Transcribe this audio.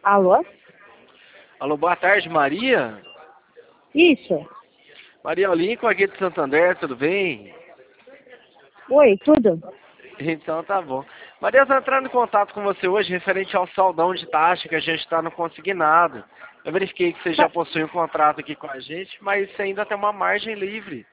Alô? Alô, boa tarde, Maria. Isso. Maria Lincoln aqui de Santander, tudo bem? Oi, tudo? Então tá bom. Maria, eu tô entrando em contato com você hoje referente ao saldão de taxa que a gente está no consignado. Eu verifiquei que você já Tá. possui um contrato aqui com a gente, mas você ainda tem uma margem livre.